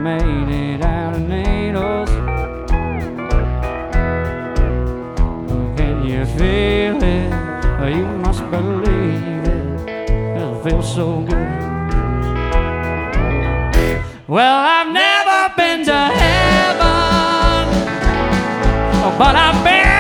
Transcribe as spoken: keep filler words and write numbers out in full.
made it out of needles. Can you feel it? You must believe it. It feels so good. Well, I've never been to heaven, but I've been